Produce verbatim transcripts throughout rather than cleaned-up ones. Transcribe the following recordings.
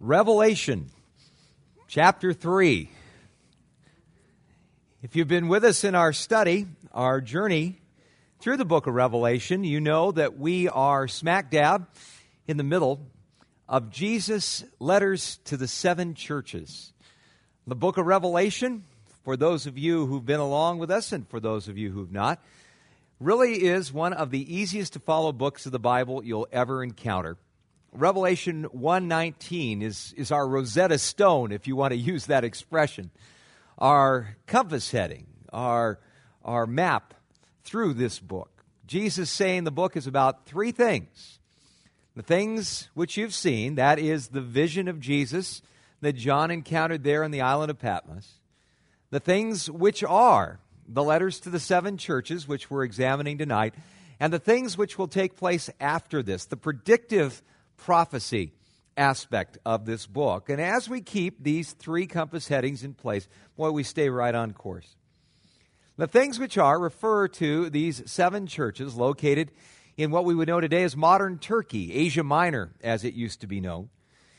Revelation, chapter three. If you've been with us in our study, our journey through the book of Revelation, you know that we are smack dab in the middle of Jesus' letters to the seven churches. The book of Revelation, for those of you who've been along with us and for those of you who've not, really is one of the easiest to follow books of the Bible you'll ever encounter. Revelation one nineteen is, is our Rosetta Stone, if you want to use that expression, our compass heading, our, our map through this book. Jesus saying the book is about three things. The things which you've seen, that is the vision of Jesus that John encountered there on the island of Patmos. The things which are the letters to the seven churches, which we're examining tonight, and the things which will take place after this, the predictive prophecy aspect of this book. And as we keep these three compass headings in place, boy, we stay right on course. The things which are refer to these seven churches located in what we would know today as modern Turkey, Asia Minor, as it used to be known.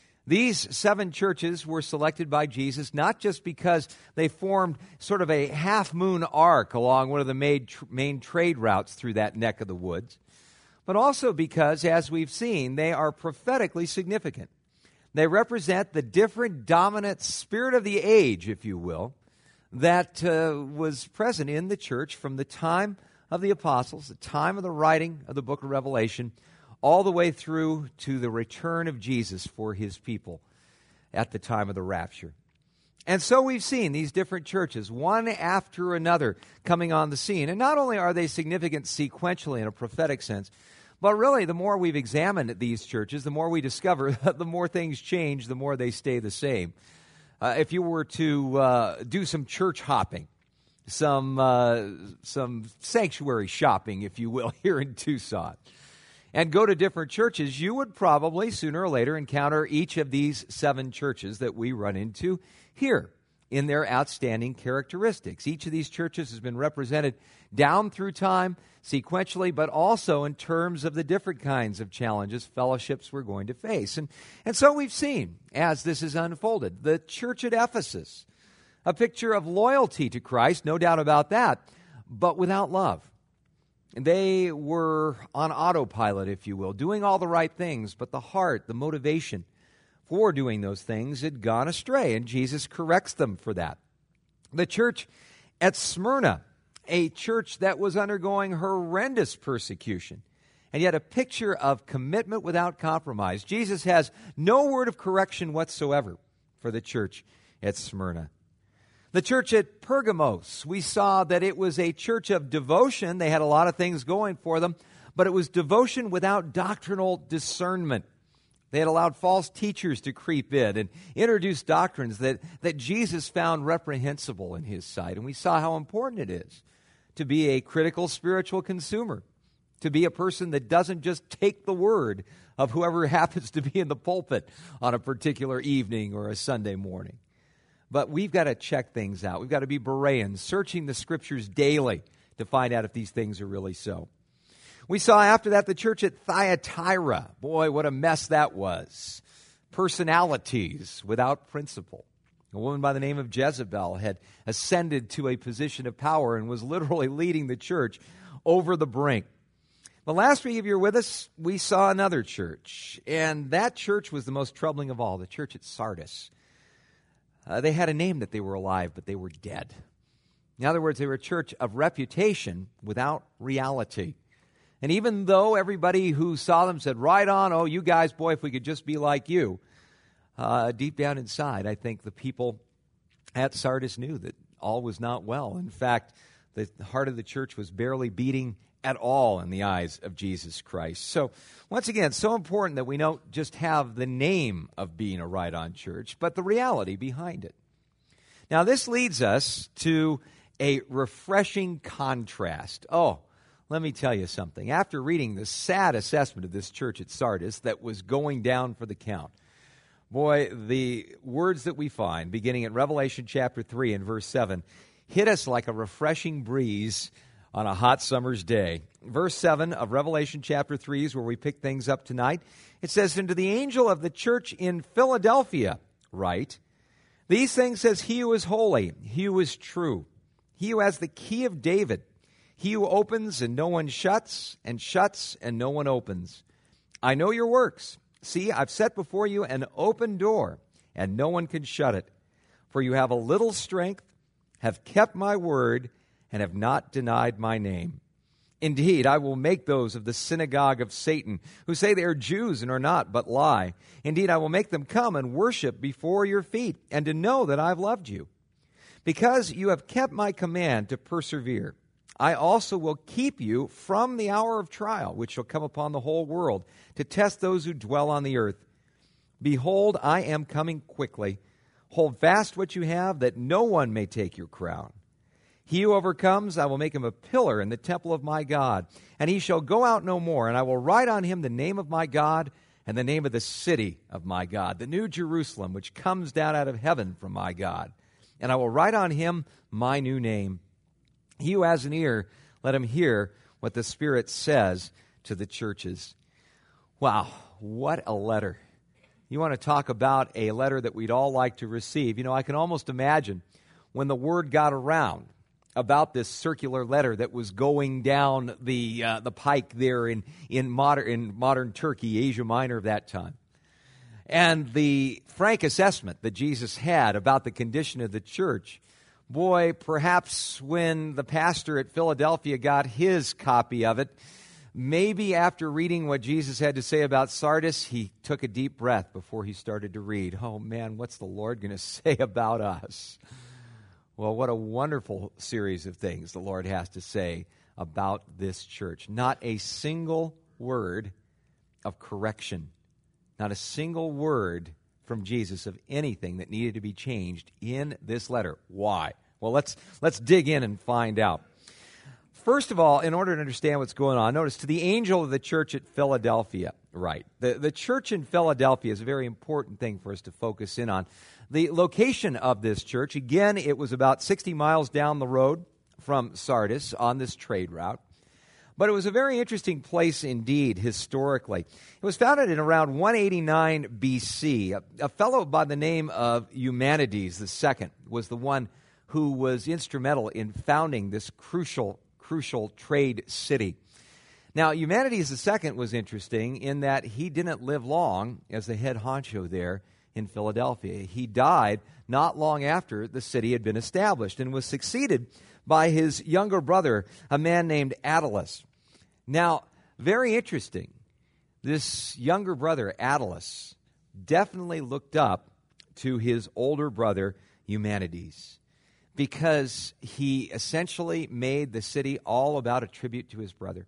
These seven churches were selected by Jesus not just because they formed sort of a half-moon arc along one of the main, tr- main trade routes through that neck of the woods, but also because, as we've seen, they are prophetically significant. They represent the different dominant spirit of the age, if you will, that uh, was present in the church from the time of the apostles, the time of the writing of the book of Revelation, all the way through to the return of Jesus for his people at the time of the rapture. And so we've seen these different churches, one after another, coming on the scene. And not only are they significant sequentially in a prophetic sense, but really the more we've examined these churches, the more we discover that the more things change, the more they stay the same. Uh, if you were to uh, do some church hopping, some uh, some sanctuary shopping, if you will, here in Tucson, and go to different churches, you would probably sooner or later encounter each of these seven churches that we run into here in their outstanding characteristics. Each of these churches has been represented down through time, sequentially, but also in terms of the different kinds of challenges, fellowships we're going to face. And, and so we've seen, as this is unfolded, the church at Ephesus, a picture of loyalty to Christ, no doubt about that, but without love. They were on autopilot, if you will, doing all the right things, but the heart, the motivation for doing those things had gone astray, and Jesus corrects them for that. The church at Smyrna, a church that was undergoing horrendous persecution, and yet a picture of commitment without compromise. Jesus has no word of correction whatsoever for the church at Smyrna. The church at Pergamos, we saw that it was a church of devotion. They had a lot of things going for them, but it was devotion without doctrinal discernment. They had allowed false teachers to creep in and introduce doctrines that, that Jesus found reprehensible in his sight. And we saw how important it is to be a critical spiritual consumer, to be a person that doesn't just take the word of whoever happens to be in the pulpit on a particular evening or a Sunday morning. But we've got to check things out. We've got to be Bereans, searching the Scriptures daily to find out if these things are really so. We saw after that the church at Thyatira. Boy, what a mess that was. Personalities without principle. A woman by the name of Jezebel had ascended to a position of power and was literally leading the church over the brink. The last week, if you were with us, we saw another church, and that church was the most troubling of all, the church at Sardis. Uh, they had a name that they were alive, but they were dead. In other words, they were a church of reputation without reality. And even though everybody who saw them said, right on, oh, you guys, boy, if we could just be like you, uh, deep down inside, I think the people at Sardis knew that all was not well. In fact, the heart of the church was barely beating at all in the eyes of Jesus Christ. So, once again, so important that we don't just have the name of being a right-on church, but the reality behind it. Now, this leads us to a refreshing contrast. Oh, let me tell you something. After reading the sad assessment of this church at Sardis that was going down for the count, boy, the words that we find, beginning at Revelation chapter three and verse seven, hit us like a refreshing breeze on a hot summer's day. Verse seven of Revelation chapter three is where we pick things up tonight. It says, "And to the angel of the church in Philadelphia write, these things says he who is holy, he who is true, he who has the key of David, he who opens and no one shuts, and shuts and no one opens. I know your works. See, I've set before you an open door, and no one can shut it. For you have a little strength, have kept my word, and have not denied my name. Indeed, I will make those of the synagogue of Satan, who say they are Jews and are not, but lie. Indeed, I will make them come and worship before your feet, and to know that I have loved you. Because you have kept my command to persevere, I also will keep you from the hour of trial, which shall come upon the whole world, to test those who dwell on the earth. Behold, I am coming quickly. Hold fast what you have, that no one may take your crown. He who overcomes, I will make him a pillar in the temple of my God, and he shall go out no more, and I will write on him the name of my God and the name of the city of my God, the new Jerusalem, which comes down out of heaven from my God. And I will write on him my new name. He who has an ear, let him hear what the Spirit says to the churches." Wow, what a letter. You want to talk about a letter that we'd all like to receive. You know, I can almost imagine when the word got around about this circular letter that was going down the uh, the pike there in in modern in modern Turkey, Asia Minor of that time, and the frank assessment that Jesus had about the condition of the church. Boy, perhaps when the pastor at Philadelphia got his copy of it, maybe after reading what Jesus had to say about Sardis, he took a deep breath before he started to read. Oh man, what's the Lord going to say about us? Well, what a wonderful series of things the Lord has to say about this church. Not a single word of correction. Not a single word from Jesus of anything that needed to be changed in this letter. Why? Well, let's let's dig in and find out. First of all, in order to understand what's going on, notice, to the angel of the church at Philadelphia, right? The, the church in Philadelphia is a very important thing for us to focus in on. The location of this church, again, it was about sixty miles down the road from Sardis on this trade route. But it was a very interesting place indeed, historically. It was founded in around one eighty-nine B C. A, a fellow by the name of Eumenides the Second was the one who was instrumental in founding this crucial, crucial trade city. Now, Eumenides the Second was interesting in that he didn't live long as the head honcho there in Philadelphia. He died not long after the city had been established and was succeeded by his younger brother, a man named Attalus. Now, very interesting, this younger brother, Attalus, definitely looked up to his older brother, Eumenides, because he essentially made the city all about a tribute to his brother.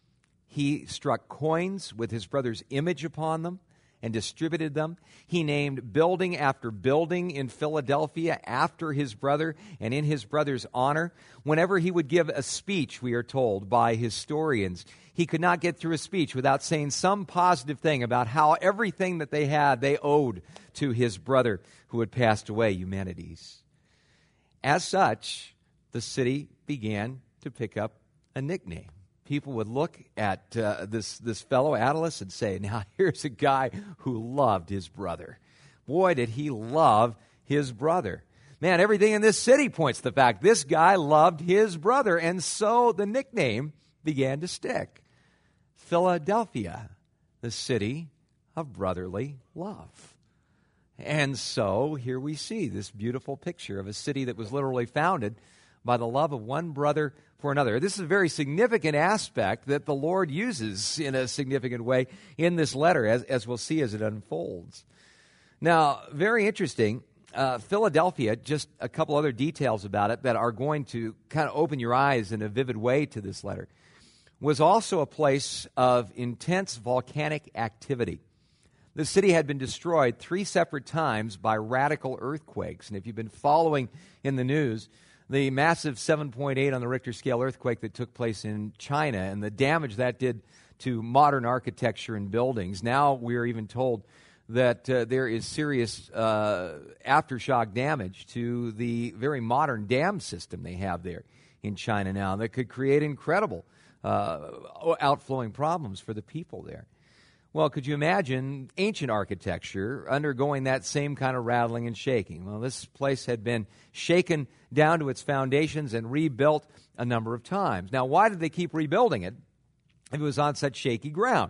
He struck coins with his brother's image upon them and distributed them. He named building after building in Philadelphia after his brother and in his brother's honor. Whenever he would give a speech, we are told by historians, he could not get through a speech without saying some positive thing about how everything that they had, they owed to his brother who had passed away, Eumenides. As such, the city began to pick up a nickname. People would look at uh, this, this fellow, Attalus, and say, now here's a guy who loved his brother. Boy, did he love his brother. Man, everything in this city points to the fact this guy loved his brother, and so the nickname began to stick. Philadelphia, the city of brotherly love. And so here we see this beautiful picture of a city that was literally founded by the love of one brother for another. This is a very significant aspect that the Lord uses in a significant way in this letter, as, as we'll see as it unfolds. Now, very interesting, uh, Philadelphia, just a couple other details about it that are going to kind of open your eyes in a vivid way to this letter, was also a place of intense volcanic activity. The city had been destroyed three separate times by radical earthquakes. And if you've been following in the news, the massive seven point eight on the Richter scale earthquake that took place in China and the damage that did to modern architecture and buildings. Now we're even told that uh, there is serious uh, aftershock damage to the very modern dam system they have there in China now that could create incredible uh, outflowing problems for the people there. Well, could you imagine ancient architecture undergoing that same kind of rattling and shaking? Well, this place had been shaken down to its foundations and rebuilt a number of times. Now, why did they keep rebuilding it if it was on such shaky ground?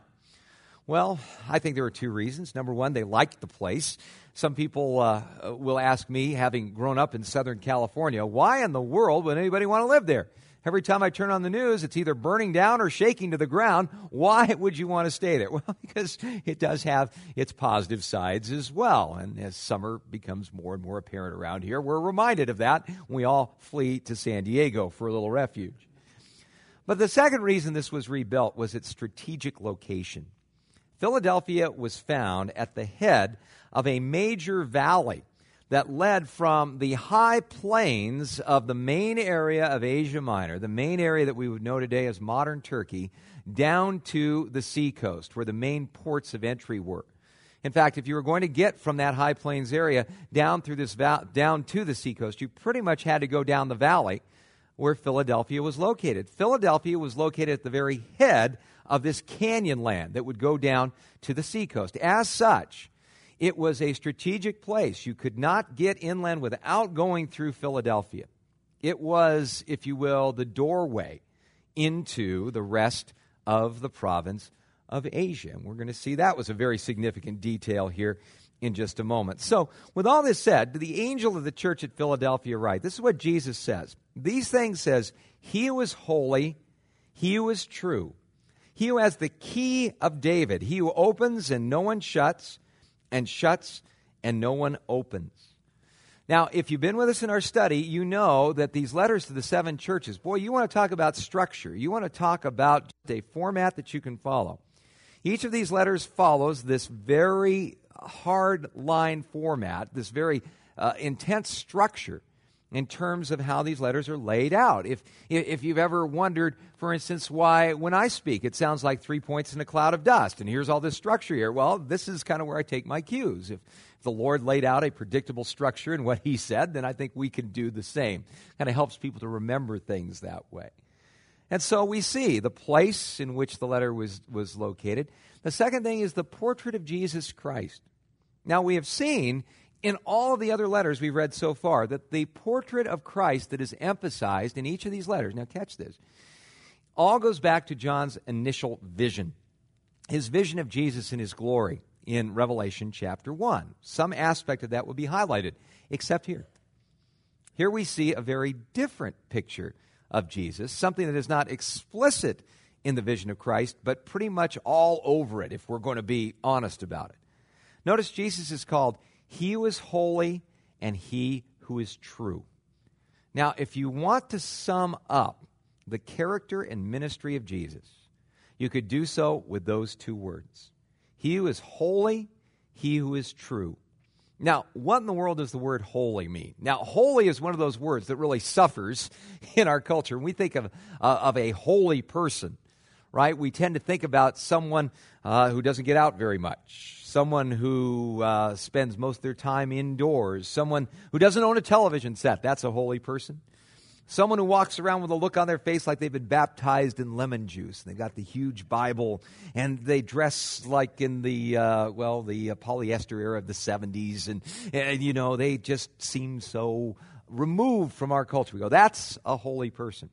Well, I think there are two reasons. Number one, they liked the place. Some people uh, will ask me, having grown up in Southern California, why in the world would anybody want to live there? Every time I turn on the news, it's either burning down or shaking to the ground. Why would you want to stay there? Well, because it does have its positive sides as well. And as summer becomes more and more apparent around here, we're reminded of that when we all flee to San Diego for a little refuge. But the second reason this was rebuilt was its strategic location. Philadelphia was found at the head of a major valley that led from the high plains of the main area of Asia Minor, the main area that we would know today as modern Turkey, down to the seacoast, where the main ports of entry were. In fact, if you were going to get from that high plains area down through this val- down to the seacoast, you pretty much had to go down the valley where Philadelphia was located. Philadelphia was located at the very head of this canyon land that would go down to the seacoast. As such, it was a strategic place. You could not get inland without going through Philadelphia. It was, if you will, the doorway into the rest of the province of Asia. And we're going to see that was a very significant detail here in just a moment. So, with all this said, to the angel of the church at Philadelphia write, this is what Jesus says. These things says, he who is holy, he who is true, he who has the key of David, he who opens and no one shuts, and shuts and no one opens. Now, if you've been with us in our study, you know that these letters to the seven churches, boy, you want to talk about structure. You want to talk about a format that you can follow. Each of these letters follows this very hard line format, this very uh, intense structure in terms of how these letters are laid out. If if you've ever wondered, for instance, why when I speak it sounds like three points in a cloud of dust, and here's all this structure here, well, this is kind of where I take my cues. If, if the Lord laid out a predictable structure in what he said, then I think we can do the same. Kind of helps people to remember things that way. And so we see the place in which the letter was, was located. The second thing is the portrait of Jesus Christ. Now, we have seen in all of the other letters we've read so far that the portrait of Christ that is emphasized in each of these letters, now catch this, all goes back to John's initial vision, his vision of Jesus in his glory in Revelation chapter one. Some aspect of that will be highlighted, except here. Here we see a very different picture of Jesus, something that is not explicit in the vision of Christ, but pretty much all over it, if we're going to be honest about it. Notice Jesus is called he who is holy and he who is true. Now, if you want to sum up the character and ministry of Jesus, you could do so with those two words. He who is holy, he who is true. Now, what in the world does the word holy mean? Now, holy is one of those words that really suffers in our culture. When we think of, uh, of a holy person, right, we tend to think about someone uh, who doesn't get out very much, someone who uh, spends most of their time indoors, someone who doesn't own a television set. That's a holy person. Someone who walks around with a look on their face like they've been baptized in lemon juice. They've got the huge Bible, and they dress like in the, uh, well, the uh, polyester era of the seventies, and, and, you know, they just seem so removed from our culture. We go, that's a holy person.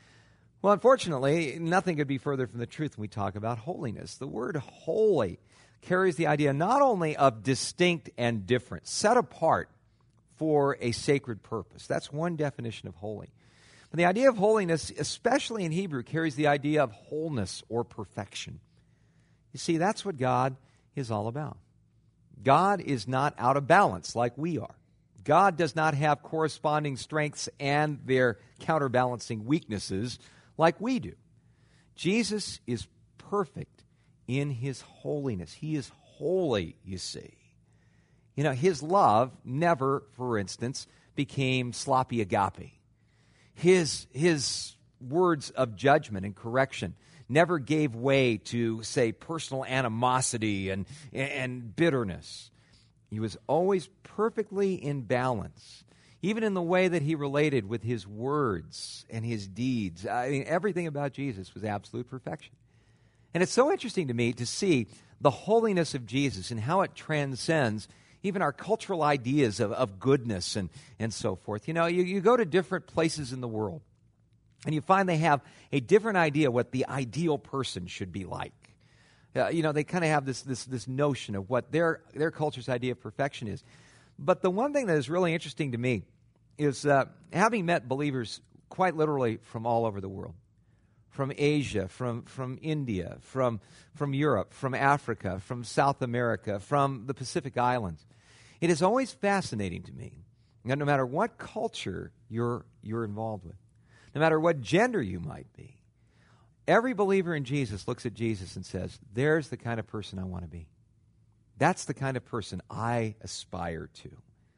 Well, unfortunately, nothing could be further from the truth when we talk about holiness. The word holy carries the idea not only of distinct and different, set apart for a sacred purpose. That's one definition of holy. But the idea of holiness, especially in Hebrew, carries the idea of wholeness or perfection. You see, that's what God is all about. God is not out of balance like we are. God does not have corresponding strengths and their counterbalancing weaknesses like we do. Jesus is perfect in his holiness. He is holy, you see. You know, his love never, for instance, became sloppy agape. His, his words of judgment and correction never gave way to, say, personal animosity and, and bitterness. He was always perfectly in balance even in the way that he related with his words and his deeds. I mean, everything about Jesus was absolute perfection. And it's so interesting to me to see the holiness of Jesus and how it transcends even our cultural ideas of, of goodness and, and so forth. You know, you, you go to different places in the world, and you find they have a different idea what the ideal person should be like. Uh, you know, they kind of have this, this, this notion of what their, their culture's idea of perfection is. But the one thing that is really interesting to me is uh, having met believers quite literally from all over the world. From Asia, from, from India, from, from Europe, from Africa, from South America, from the Pacific Islands. It is always fascinating to me that no matter what culture you're, you're involved with, no matter what gender you might be, every believer in Jesus looks at Jesus and says, there's the kind of person I want to be. That's the kind of person I aspire to.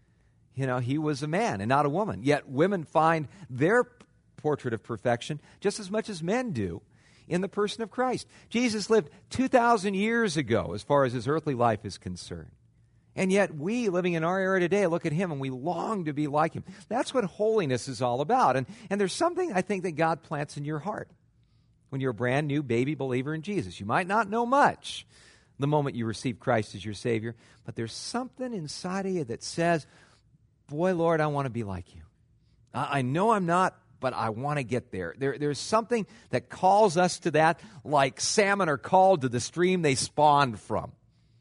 You know, he was a man and not a woman, yet women find their portrait of perfection just as much as men do in the person of Christ. Jesus lived two thousand years ago as far as his earthly life is concerned. And yet we, living in our era today, look at him and we long to be like him. That's what holiness is all about. And, and there's something I think that God plants in your heart when you're a brand new baby believer in Jesus. You might not know much the moment you receive Christ as your Savior, but there's something inside of you that says, boy, Lord, I want to be like you. I, I know I'm not, but I want to get there. there. There's something that calls us to that, like salmon are called to the stream they spawned from.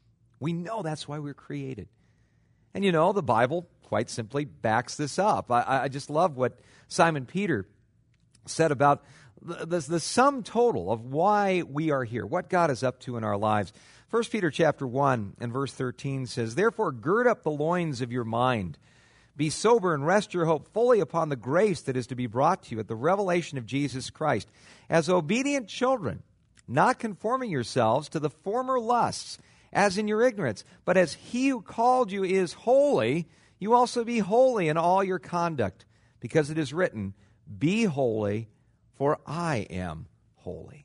We know that's why we're created. And you know, the Bible quite simply backs this up. I, I just love what Simon Peter said about the, the, the sum total of why we are here, what God is up to in our lives. First Peter chapter one and verse thirteen says, therefore gird up the loins of your mind. Be sober and rest your hope fully upon the grace that is to be brought to you at the revelation of Jesus Christ. As obedient children, not conforming yourselves to the former lusts, as in your ignorance, but as he who called you is holy, you also be holy in all your conduct, because it is written, be holy, for I am holy.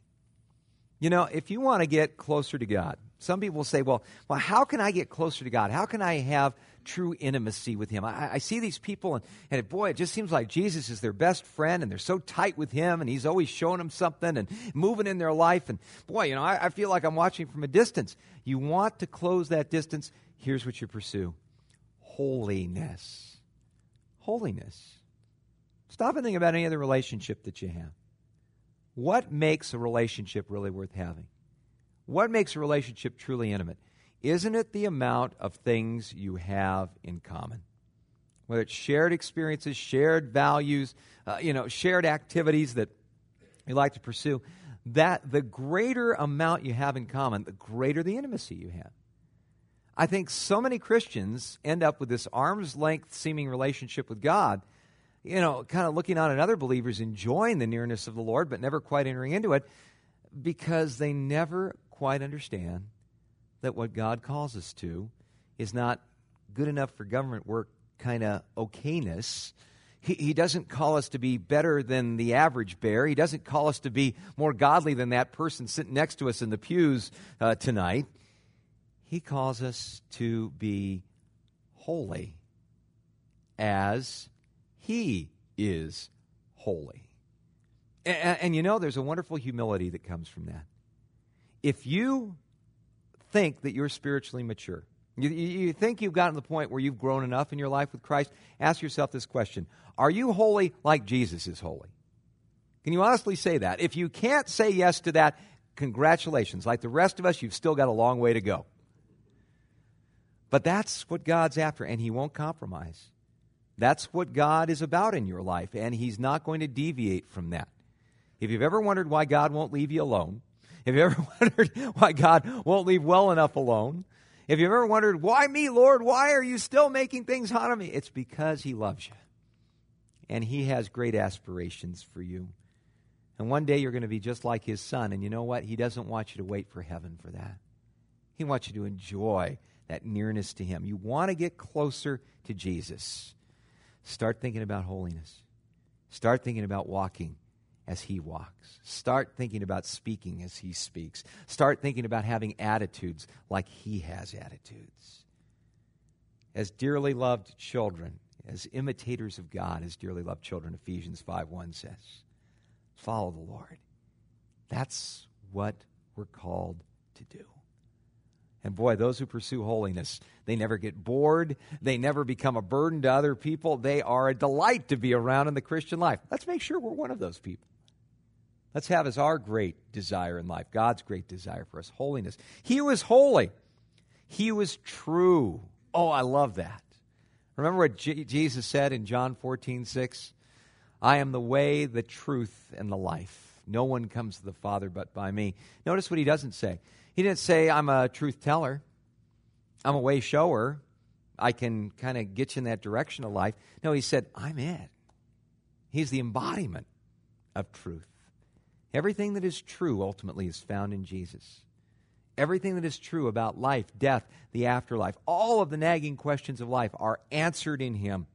You know, if you want to get closer to God, some people say, well, well, how can I get closer to God? How can I have true intimacy with him? I, I see these people, and, and boy, it just seems like Jesus is their best friend, and they're so tight with him, and he's always showing them something and moving in their life. And boy, you know, I, I feel like I'm watching from a distance. You want to close that distance? Here's what you pursue. Holiness. Holiness. Stop and think about any other relationship that you have. What makes a relationship really worth having? What makes a relationship truly intimate? Isn't it the amount of things you have in common? Whether it's shared experiences, shared values, uh, you know, shared activities that you like to pursue, that the greater amount you have in common, the greater the intimacy you have. I think so many Christians end up with this arm's length seeming relationship with God, you know, kind of looking on at other believers enjoying the nearness of the Lord, but never quite entering into it, because they never quite understand that what God calls us to is not good enough for government work kind of okayness. He, he doesn't call us to be better than the average bear. He doesn't call us to be more godly than that person sitting next to us in the pews uh, tonight. He calls us to be holy as he is holy. And, and you know, there's a wonderful humility that comes from that. If you think that you're spiritually mature, you, you think you've gotten to the point where you've grown enough in your life with Christ, ask yourself this question. Are you holy like Jesus is holy? Can you honestly say that? If you can't say yes to that, congratulations. Like the rest of us, you've still got a long way to go. But that's what God's after, and he won't compromise. That's what God is about in your life, and he's not going to deviate from that. If you've ever wondered why God won't leave you alone, if you've ever wondered why God won't leave well enough alone, if you've ever wondered, why me, Lord? Why are you still making things hard on me? It's because he loves you, and he has great aspirations for you. And one day you're going to be just like his son, and you know what? He doesn't want you to wait for heaven for that. He wants you to enjoy that nearness to him. You want to get closer to Jesus. Start thinking about holiness. Start thinking about walking as he walks. Start thinking about speaking as he speaks. Start thinking about having attitudes like he has attitudes. As dearly loved children, as imitators of God, as dearly loved children, Ephesians five one says. Follow the Lord. That's what we're called to do. And boy, those who pursue holiness, they never get bored. They never become a burden to other people. They are a delight to be around in the Christian life. Let's make sure we're one of those people. Let's have as our great desire in life, God's great desire for us, holiness. He was holy. He was true. Oh, I love that. Remember what J- Jesus said in John fourteen six? I am the way, the truth, and the life. No one comes to the Father but by me. Notice what he doesn't say. He didn't say, I'm a truth teller. I'm a way shower. I can kind of get you in that direction of life. No, he said, I'm it. He's the embodiment of truth. Everything that is true ultimately is found in Jesus. Everything that is true about life, death, the afterlife, all of the nagging questions of life are answered in him.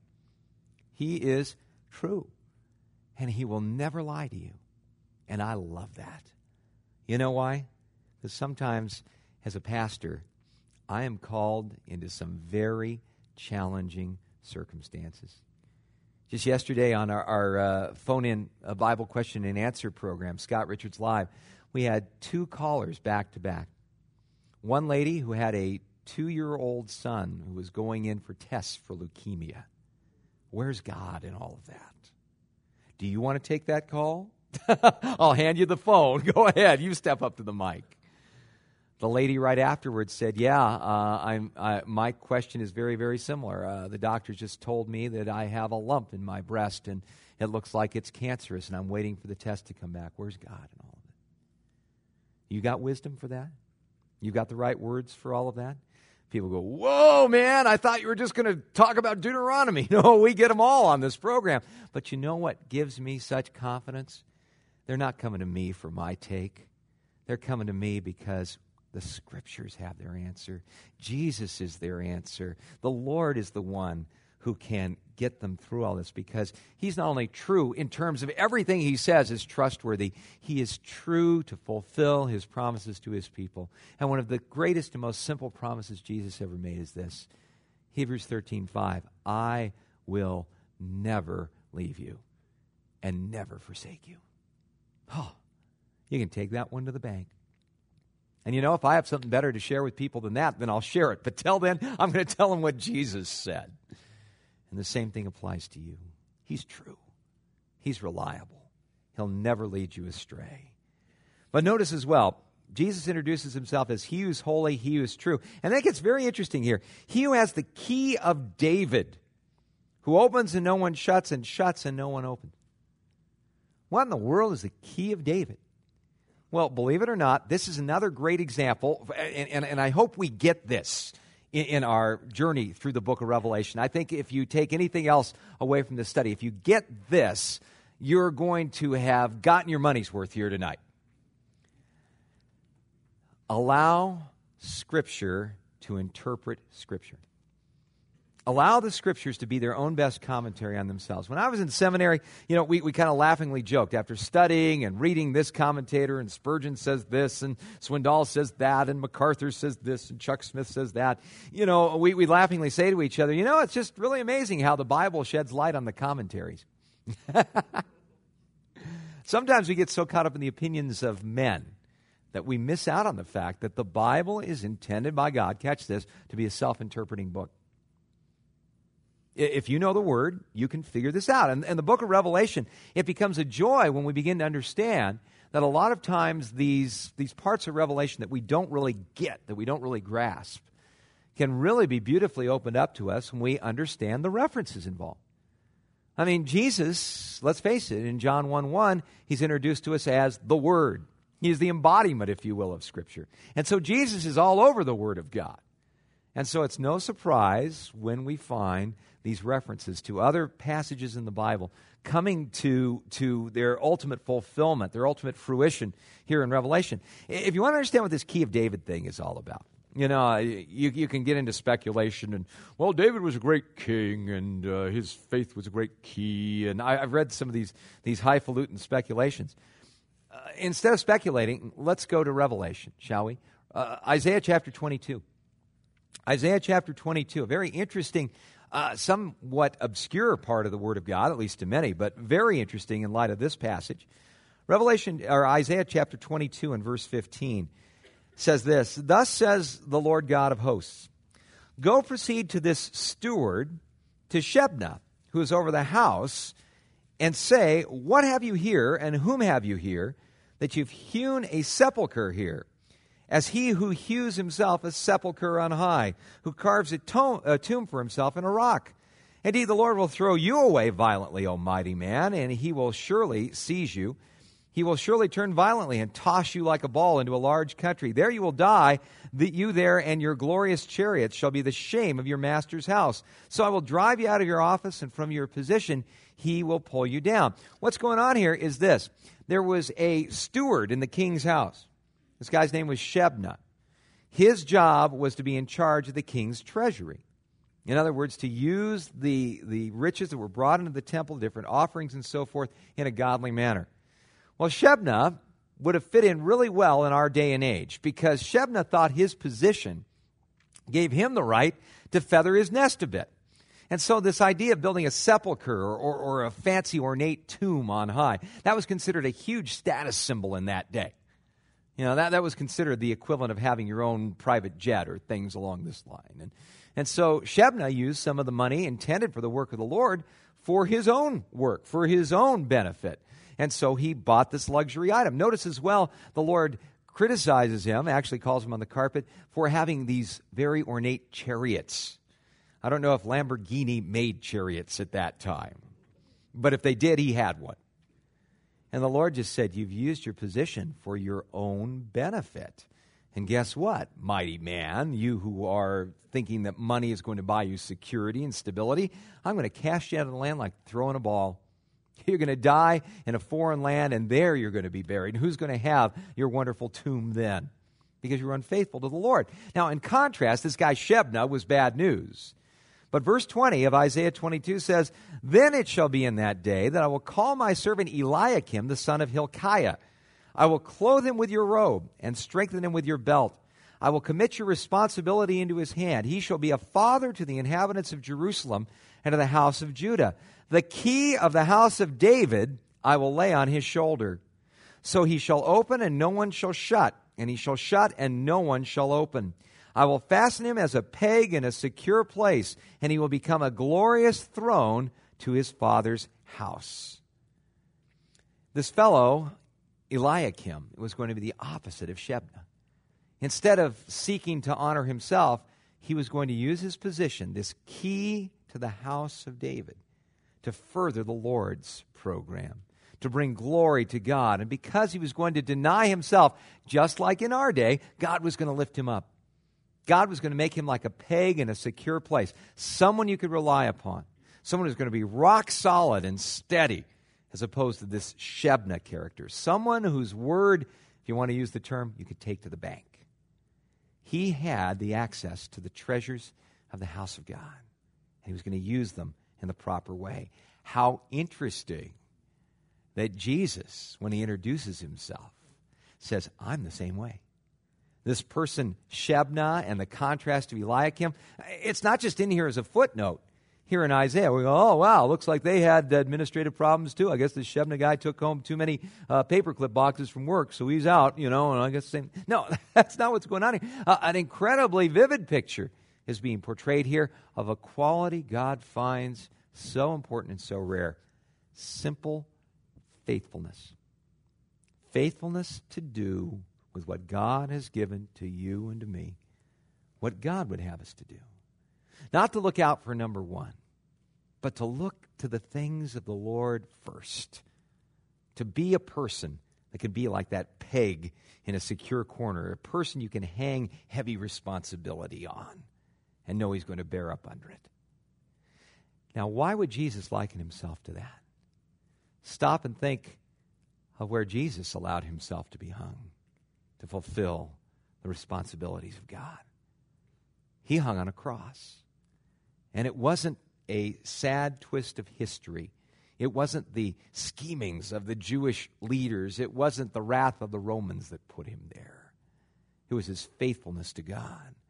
He is true, and he will never lie to you. And I love that. You know why? Because sometimes, as a pastor, I am called into some very challenging circumstances. Just yesterday on our, our uh, phone-in uh, Bible question and answer program, Scott Richards Live, we had two callers back to back. One lady who had a two-year-old son who was going in for tests for leukemia. Where's God in all of that? Do you want to take that call? I'll hand you the phone. Go ahead. You step up to the mic. The lady right afterwards said, yeah, uh, I'm, I, my question is very, very similar. Uh, the doctor just told me that I have a lump in my breast, and it looks like it's cancerous, and I'm waiting for the test to come back. Where's God in all of it? You got wisdom for that? You got the right words for all of that? People go, whoa, man, I thought you were just going to talk about Deuteronomy. No, we get them all on this program. But you know what gives me such confidence? They're not coming to me for my take. They're coming to me because the Scriptures have their answer. Jesus is their answer. The Lord is the one who can get them through all this, because he's not only true in terms of everything he says is trustworthy, he is true to fulfill his promises to his people. And one of the greatest and most simple promises Jesus ever made is this. Hebrews thirteen five, I will never leave you and never forsake you. Oh, you can take that one to the bank. And you know, if I have something better to share with people than that, then I'll share it. But till then, I'm going to tell them what Jesus said. And the same thing applies to you. He's true. He's reliable. He'll never lead you astray. But notice as well, Jesus introduces himself as he who's holy, he who is true. And that gets very interesting here. He who has the key of David, who opens and no one shuts, and shuts and no one opens. What in the world is the key of David? Well, believe it or not, this is another great example, and, and, and I hope we get this in, in our journey through the book of Revelation. I think if you take anything else away from this study, if you get this, you're going to have gotten your money's worth here tonight. Allow Scripture to interpret Scripture. Allow the Scriptures to be their own best commentary on themselves. When I was in seminary, you know, we, we kind of laughingly joked after studying and reading this commentator, and Spurgeon says this, and Swindoll says that, and MacArthur says this, and Chuck Smith says that. You know, we, we laughingly say to each other, you know, it's just really amazing how the Bible sheds light on the commentaries. Sometimes we get so caught up in the opinions of men that we miss out on the fact that the Bible is intended by God, catch this, to be a self-interpreting book. If you know the Word, you can figure this out. And, and the book of Revelation, it becomes a joy when we begin to understand that a lot of times these, these parts of Revelation that we don't really get, that we don't really grasp, can really be beautifully opened up to us when we understand the references involved. I mean, Jesus, let's face it, in John one one, he's introduced to us as the Word. He is the embodiment, if you will, of Scripture. And so Jesus is all over the Word of God. And so it's no surprise when we find these references to other passages in the Bible coming to, to their ultimate fulfillment, their ultimate fruition here in Revelation. If you want to understand what this key of David thing is all about, you know, you, you can get into speculation and, well, David was a great king and uh, his faith was a great key. And I, I've read some of these, these highfalutin speculations. Uh, instead of speculating, let's go to Revelation, shall we? Uh, Isaiah chapter twenty-two. Isaiah chapter twenty-two, a very interesting Uh, somewhat obscure part of the Word of God, at least to many, but very interesting in light of this passage. Revelation, or Isaiah chapter twenty-two and verse fifteen says this, "Thus says the Lord God of hosts, go proceed to this steward, to Shebna, who is over the house, and say, what have you here, and whom have you here, that you've hewn a sepulchre here? As he who hews himself a sepulchre on high, who carves a, to- a tomb for himself in a rock. Indeed, the Lord will throw you away violently, O mighty man, and he will surely seize you. He will surely turn violently and toss you like a ball into a large country. There you will die, that you there and your glorious chariots shall be the shame of your master's house. So I will drive you out of your office, and from your position he will pull you down." What's going on here is this. There was a steward in the king's house. This guy's name was Shebna. His job was to be in charge of the king's treasury. In other words, to use the, the riches that were brought into the temple, different offerings and so forth, in a godly manner. Well, Shebna would have fit in really well in our day and age because Shebna thought his position gave him the right to feather his nest a bit. And so this idea of building a sepulcher or, or, or a fancy ornate tomb on high, that was considered a huge status symbol in that day. You know, that, that was considered the equivalent of having your own private jet or things along this line. And, and so Shebna used some of the money intended for the work of the Lord for his own work, for his own benefit. And so he bought this luxury item. Notice as well, the Lord criticizes him, actually calls him on the carpet, for having these very ornate chariots. I don't know if Lamborghini made chariots at that time, but if they did, he had one. And the Lord just said, you've used your position for your own benefit. And guess what, mighty man, you who are thinking that money is going to buy you security and stability, I'm going to cast you out of the land like throwing a ball. You're going to die in a foreign land, and there you're going to be buried. And who's going to have your wonderful tomb then? Because you were unfaithful to the Lord. Now, in contrast, this guy Shebna was bad news. But verse twenty of Isaiah twenty-two says, "Then it shall be in that day that I will call my servant Eliakim, the son of Hilkiah. I will clothe him with your robe and strengthen him with your belt. I will commit your responsibility into his hand. He shall be a father to the inhabitants of Jerusalem and to the house of Judah. The key of the house of David I will lay on his shoulder. So he shall open and no one shall shut, and he shall shut and no one shall open. I will fasten him as a peg in a secure place, and he will become a glorious throne to his father's house." This fellow, Eliakim, was going to be the opposite of Shebna. Instead of seeking to honor himself, he was going to use his position, this key to the house of David, to further the Lord's program, to bring glory to God. And because he was going to deny himself, just like in our day, God was going to lift him up. God was going to make him like a peg in a secure place, someone you could rely upon, someone who's going to be rock solid and steady, as opposed to this Shebna character, someone whose word, if you want to use the term, you could take to the bank. He had the access to the treasures of the house of God, and he was going to use them in the proper way. How interesting that Jesus, when he introduces himself, says, I'm the same way. This person, Shebna, and the contrast to Eliakim, it's not just in here as a footnote. Here in Isaiah, we go, oh, wow, looks like they had administrative problems too. I guess the Shebna guy took home too many uh, paperclip boxes from work, so he's out, you know, and I guess the same. No, that's not what's going on here. Uh, an incredibly vivid picture is being portrayed here of a quality God finds so important and so rare. Simple faithfulness. Faithfulness to do with what God has given to you and to me, what God would have us to do. Not to look out for number one, but to look to the things of the Lord first. To be a person that can be like that peg in a secure corner, a person you can hang heavy responsibility on and know he's going to bear up under it. Now, why would Jesus liken himself to that? Stop and think of where Jesus allowed himself to be hung to fulfill the responsibilities of God. He hung on a cross. And it wasn't a sad twist of history. It wasn't the schemings of the Jewish leaders. It wasn't the wrath of the Romans that put him there. It was his faithfulness to God.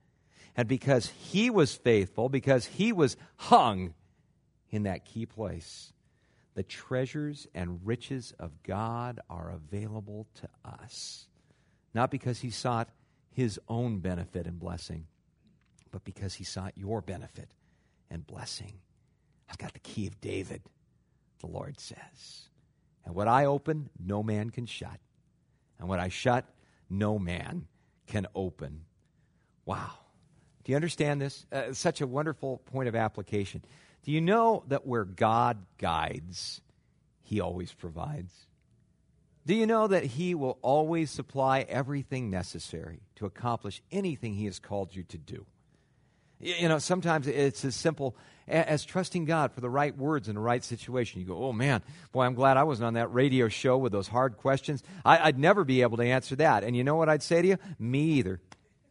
And because he was faithful, because he was hung in that key place, the treasures and riches of God are available to us. Not because he sought his own benefit and blessing, but because he sought your benefit and blessing. I've got the key of David, the Lord says. And what I open, no man can shut. And what I shut, no man can open. Wow. Do you understand this? Uh, it's such a wonderful point of application. Do you know that where God guides, he always provides? Do you know that he will always supply everything necessary to accomplish anything he has called you to do? You know, sometimes it's as simple as trusting God for the right words in the right situation. You go, oh man, boy, I'm glad I wasn't on that radio show with those hard questions. I, I'd never be able to answer that. And you know what I'd say to you? Me either.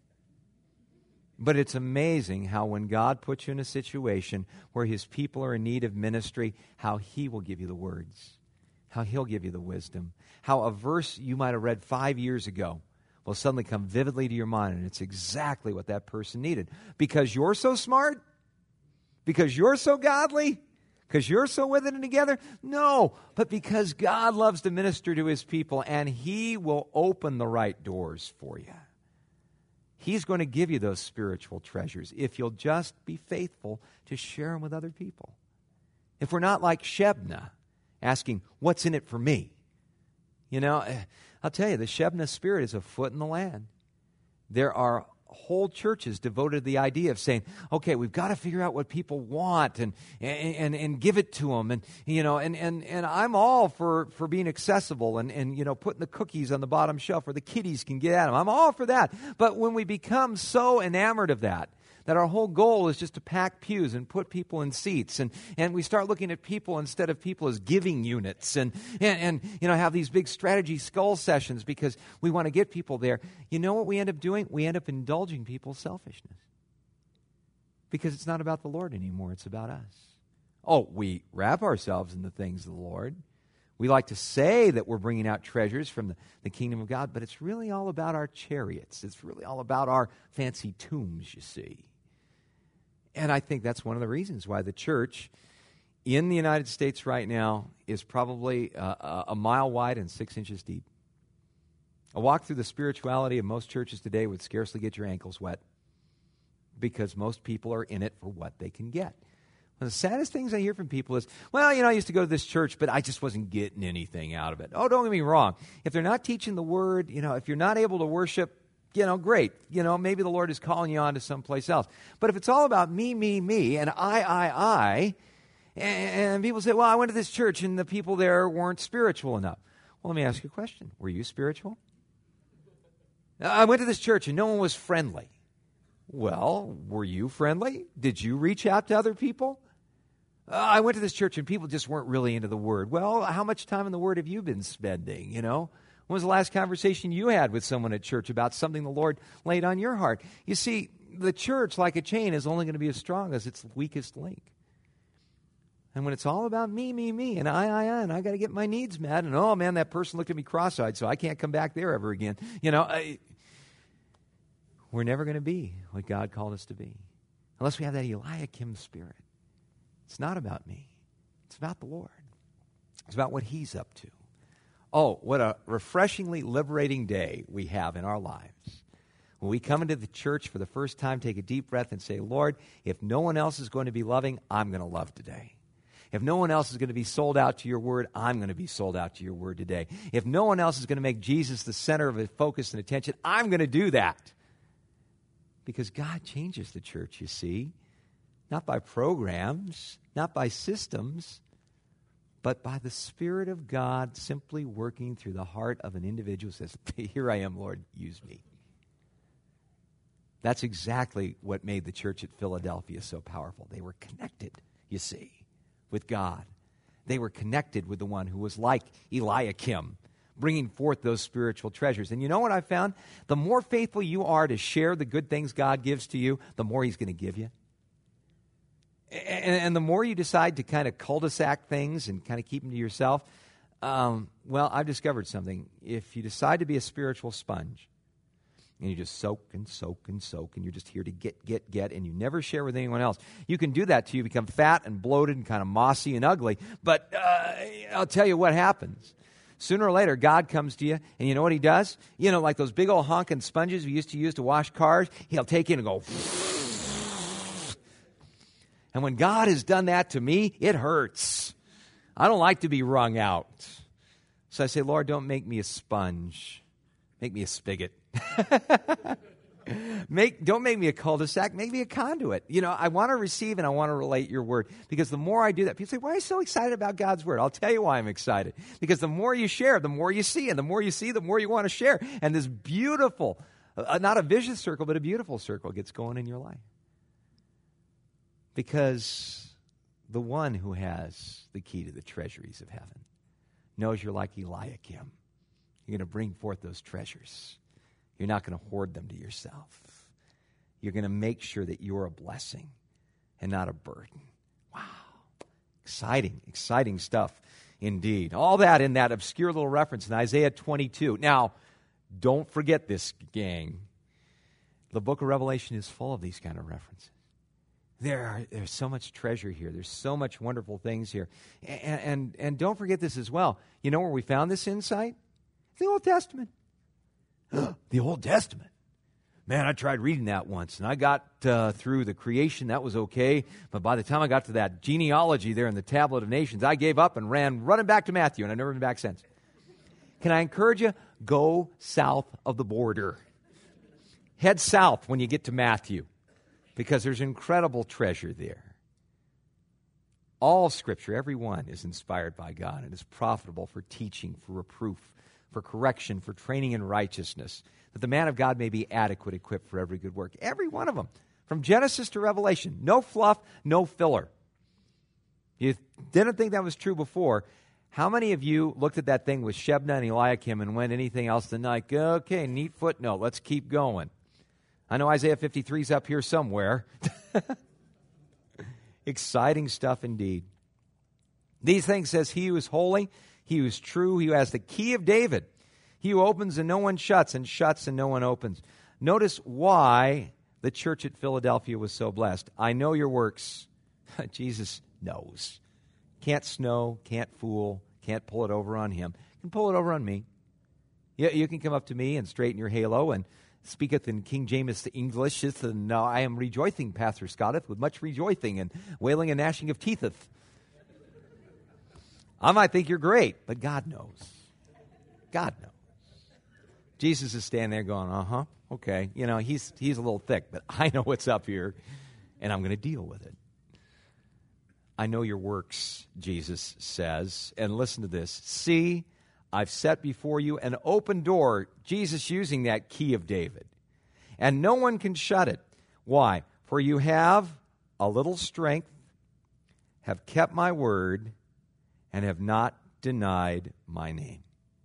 But it's amazing how when God puts you in a situation where his people are in need of ministry, how he will give you the words, how he'll give you the wisdom, how a verse you might have read five years ago will suddenly come vividly to your mind, and it's exactly what that person needed. Because you're so smart? Because you're so godly? Because you're so with it and together? No, but because God loves to minister to his people, and he will open the right doors for you. He's going to give you those spiritual treasures if you'll just be faithful to share them with other people. If we're not like Shebna, asking, what's in it for me? You know, I'll tell you, the Shebna spirit is afoot in the land. There are whole churches devoted to the idea of saying, okay, we've got to figure out what people want and and, and, and give it to them. And, you know, and, and, and I'm all for, for being accessible and, and, you know, putting the cookies on the bottom shelf where the kiddies can get at them. I'm all for that. But when we become so enamored of that, that our whole goal is just to pack pews and put people in seats. And, and we start looking at people instead of people as giving units. And, and, and, you know, have these big strategy skull sessions because we want to get people there. You know what we end up doing? We end up indulging people's selfishness. Because it's not about the Lord anymore. It's about us. Oh, we wrap ourselves in the things of the Lord. We like to say that we're bringing out treasures from the, the kingdom of God, but it's really all about our chariots. It's really all about our fancy tombs, you see. And I think that's one of the reasons why the church in the United States right now is probably uh, a mile wide and six inches deep. A walk through the spirituality of most churches today would scarcely get your ankles wet because most people are in it for what they can get. One of the saddest things I hear from people is, well, you know, I used to go to this church, but I just wasn't getting anything out of it. Oh, don't get me wrong. If they're not teaching the word, you know, if you're not able to worship, you know, great. You know, maybe the Lord is calling you on to someplace else. But if it's all about me, me, me, and I, I, I, and people say, well, I went to this church and the people there weren't spiritual enough. Well, let me ask you a question. Were you spiritual? I went to this church and no one was friendly. Well, were you friendly? Did you reach out to other people? Uh, I went to this church and people just weren't really into the Word. Well, how much time in the Word have you been spending, you know? When was the last conversation you had with someone at church about something the Lord laid on your heart? You see, the church, like a chain, is only going to be as strong as its weakest link. And when it's all about me, me, me, and I, I, I, and I got to get my needs met, and oh man, that person looked at me cross-eyed, so I can't come back there ever again. You know, I, we're never going to be what God called us to be unless we have that Eliakim spirit. It's not about me. It's about the Lord. It's about what He's up to. Oh, what a refreshingly liberating day we have in our lives. When we come into the church for the first time, take a deep breath and say, Lord, if no one else is going to be loving, I'm going to love today. If no one else is going to be sold out to your word, I'm going to be sold out to your word today. If no one else is going to make Jesus the center of his focus and attention, I'm going to do that. Because God changes the church, you see. Not by programs, not by systems, but by the Spirit of God simply working through the heart of an individual who says, here I am, Lord, use me. That's exactly what made the church at Philadelphia so powerful. They were connected, you see, with God. They were connected with the one who was like Eliakim, bringing forth those spiritual treasures. And you know what I found? The more faithful you are to share the good things God gives to you, the more He's going to give you. And, and the more you decide to kind of cul-de-sac things and kind of keep them to yourself, um, well, I've discovered something. If you decide to be a spiritual sponge, And you just soak and soak and soak, and you're just here to get, get, get, and you never share with anyone else. You can do that till you become fat and bloated and kind of mossy and ugly, but uh, I'll tell you what happens. Sooner or later, God comes to you, and you know what he does? You know, like those big old honking sponges we used to use to wash cars, he'll take in and go. And when God has done that to me, it hurts. I don't like to be wrung out. So I say, Lord, don't make me a sponge. Make me a spigot. make, don't make me a cul-de-sac. Make me a conduit. You know, I want to receive and I want to relate your word. Because the more I do that, people say, why are you so excited about God's word? I'll tell you why I'm excited. Because the more you share, the more you see. And the more you see, the more you want to share. And this beautiful, uh, not a vicious circle, but a beautiful circle gets going in your life. Because the one who has the key to the treasuries of heaven knows you're like Eliakim. You're going to bring forth those treasures. You're not going to hoard them to yourself. You're going to make sure that you're a blessing and not a burden. Wow. Exciting, exciting stuff indeed. All that in that obscure little reference in Isaiah twenty-two. Now, don't forget this, gang. The book of Revelation is full of these kind of references. There are, there's so much treasure here. There's so much wonderful things here. And, and, and don't forget this as well. You know where we found this insight? The Old Testament. The Old Testament. Man, I tried reading that once, and I got uh, through the creation. That was okay. But by the time I got to that genealogy there in the Tablet of Nations, I gave up and ran running back to Matthew, and I've never been back since. Can I encourage you? Go south of the border. Head south when you get to Matthew, because there's incredible treasure there. All Scripture, every one, is inspired by God and is profitable for teaching, for reproof, for correction, for training in righteousness, that the man of God may be adequate, equipped for every good work. Every one of them, from Genesis to Revelation. No fluff, no filler. You didn't think that was true before. How many of you looked at that thing with Shebna and Eliakim and went anything else than like, okay, neat footnote, let's keep going. I know Isaiah fifty-three is up here somewhere. Exciting stuff indeed. These things says, he who is holy, he who is true, he who has the key of David, he who opens and no one shuts, and shuts and no one opens. Notice why the church at Philadelphia was so blessed. I know your works. Jesus knows. Can't snow, can't fool, can't pull it over on him. Can pull it over on me. You, you can come up to me and straighten your halo and speaketh in King James English, and uh, I am rejoicing, Pastor Scotteth, with much rejoicing and wailing and gnashing of teetheth. I might think you're great, but God knows. God knows. Jesus is standing there going, uh-huh, okay. You know, he's he's a little thick, but I know what's up here, and I'm going to deal with it. I know your works, Jesus says, and listen to this. See, I've set before you an open door, Jesus using that key of David, and no one can shut it. Why? For you have a little strength, have kept my word, and have not denied my name.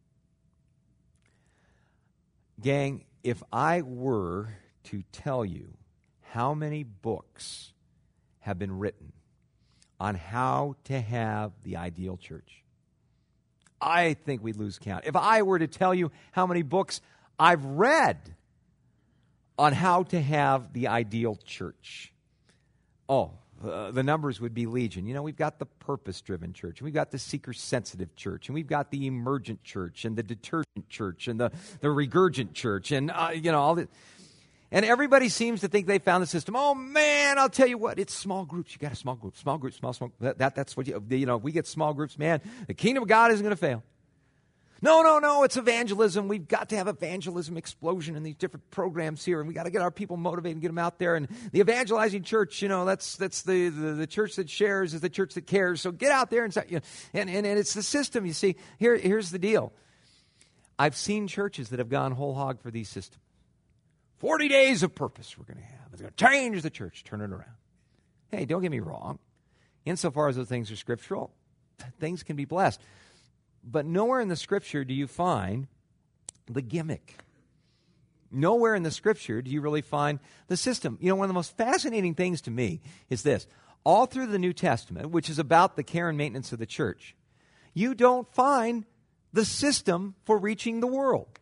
Gang, if I were to tell you how many books have been written on how to have the ideal church, I think we'd lose count. If I were to tell you how many books I've read on how to have the ideal church, oh, uh, the numbers would be legion. You know, we've got the purpose-driven church, and we've got the seeker-sensitive church, and we've got the emergent church, and the detergent church, and the, the regurgent church, and, uh, you know, all the... And everybody seems to think they found the system. Oh, man, I'll tell you what. It's small groups. You got a small group, small group, small, small. That, that, that's what you, you know, we get small groups, man. The kingdom of God isn't going to fail. No, no, no, it's evangelism. We've got to have evangelism explosion in these different programs here, and we got to get our people motivated and get them out there. And the evangelizing church, you know, that's that's the, the, the church that shares is the church that cares. So get out there and, you know, and, and, and it's the system, you see. Here, here's the deal. I've seen churches that have gone whole hog for these systems. Forty days of purpose we're going to have. It's going to change the church, turn it around. Hey, don't get me wrong. Insofar as those things are scriptural, things can be blessed. But nowhere in the Scripture do you find the gimmick. Nowhere in the Scripture do you really find the system. You know, one of the most fascinating things to me is this. All through the New Testament, which is about the care and maintenance of the church, you don't find the system for reaching the world.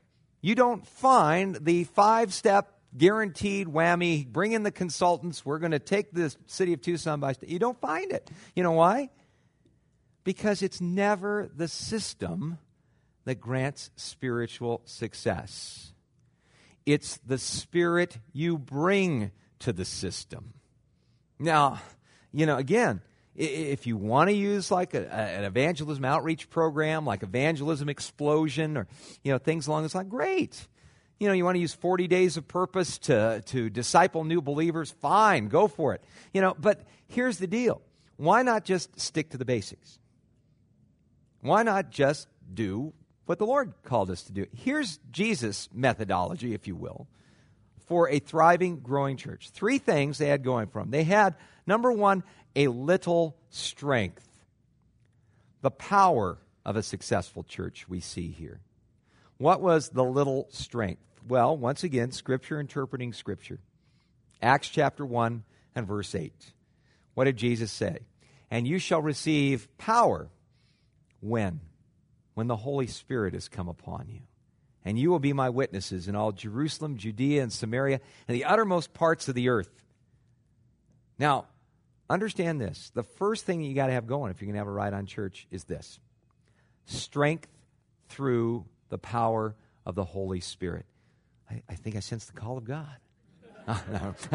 You don't find the five-step guaranteed whammy, bring in the consultants, we're going to take the city of Tucson by state. You don't find it. You know why? Because it's never the system that grants spiritual success. It's the spirit you bring to the system. Now, you know, again, if you want to use like a, an evangelism outreach program, like Evangelism Explosion, or, you know, things along those lines, great. You know, you want to use forty days of purpose to, to disciple new believers, fine, go for it. You know, but here's the deal. Why not just stick to the basics? Why not just do what the Lord called us to do? Here's Jesus' methodology, if you will, for a thriving, growing church. Three things they had going for them. They had, number one, a little strength. The power of a successful church we see here. What was the little strength? Well, once again, Scripture interpreting Scripture. Acts chapter one and verse eight. What did Jesus say? And you shall receive power. When? When the Holy Spirit has come upon you. And you will be my witnesses in all Jerusalem, Judea, and Samaria, and the uttermost parts of the earth. Now, understand this. The first thing you got to have going if you're going to have a ride-on church is this. Strength through the power of the Holy Spirit. I, I think I sense the call of God. Oh, no.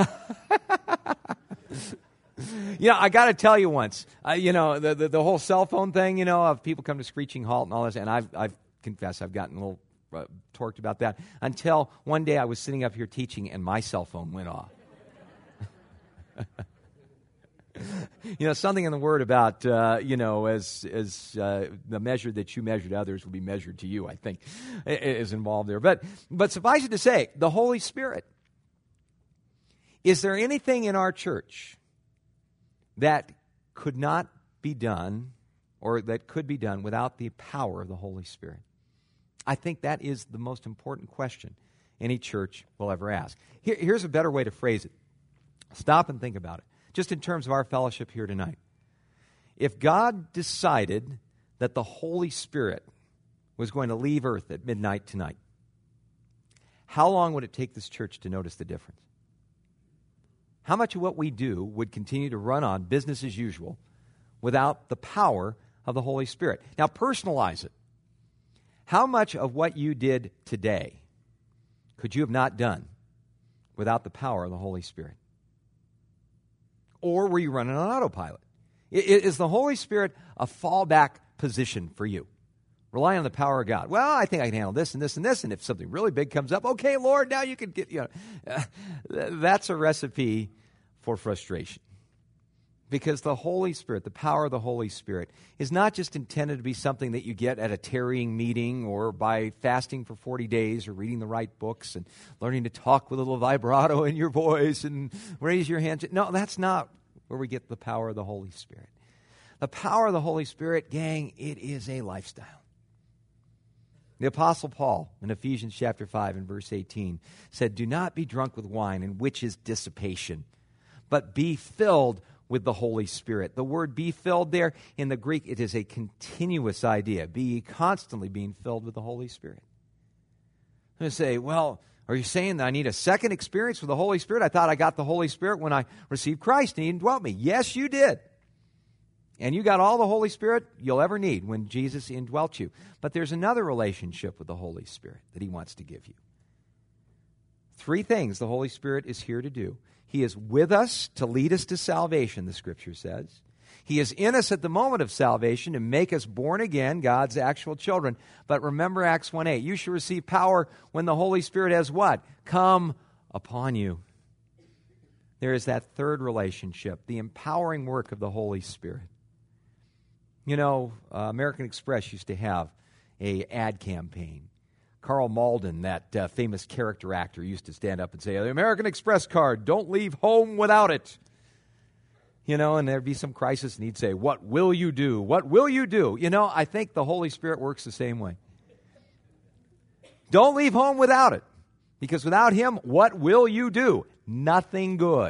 You know, I got to tell you once, uh, you know, the, the the whole cell phone thing, you know, of people come to screeching halt and all this, and I've, I've confessed I've gotten a little uh, torqued about that until one day I was sitting up here teaching and my cell phone went off. You know, something in the Word about, uh, you know, as as uh, the measure that you measured others will be measured to you, I think, is involved there. But but suffice it to say, the Holy Spirit. Is there anything in our church that could not be done or that could be done without the power of the Holy Spirit? I think that is the most important question any church will ever ask. Here, here's a better way to phrase it. Stop and think about it. Just in terms of our fellowship here tonight. If God decided that the Holy Spirit was going to leave earth at midnight tonight, how long would it take this church to notice the difference? How much of what we do would continue to run on business as usual without the power of the Holy Spirit? Now, personalize it. How much of what you did today could you have not done without the power of the Holy Spirit? Or were you running on autopilot? Is the Holy Spirit a fallback position for you? Rely on the power of God. Well, I think I can handle this and this and this, and if something really big comes up, okay, Lord, now you can get, you know. Uh, that's a recipe for frustration. Because the Holy Spirit, the power of the Holy Spirit, is not just intended to be something that you get at a tarrying meeting or by fasting for forty days or reading the right books and learning to talk with a little vibrato in your voice and raise your hands. No, that's not where we get the power of the Holy Spirit. The power of the Holy Spirit, gang, it is a lifestyle. The Apostle Paul in Ephesians chapter five and verse eighteen said, do not be drunk with wine, in which is dissipation, but be filled with the Holy Spirit. The word be filled there, in the Greek, it is a continuous idea. Be constantly being filled with the Holy Spirit. I'm going to say, well, are you saying that I need a second experience with the Holy Spirit? I thought I got the Holy Spirit when I received Christ and He indwelt me. Yes, you did. And you got all the Holy Spirit you'll ever need when Jesus indwelt you. But there's another relationship with the Holy Spirit that He wants to give you. Three things the Holy Spirit is here to do. He is with us to lead us to salvation, the Scripture says. He is in us at the moment of salvation to make us born again, God's actual children. But remember Acts one eight. You shall receive power when the Holy Spirit has what? Come upon you. There is that third relationship, the empowering work of the Holy Spirit. You know, uh, American Express used to have a ad campaign. Carl Malden, that uh, famous character actor, used to stand up and say, the American Express card, don't leave home without it. You know, and there'd be some crisis, and he'd say, what will you do? What will you do? You know, I think the Holy Spirit works the same way. Don't leave home without it. Because without Him, what will you do? Nothing good.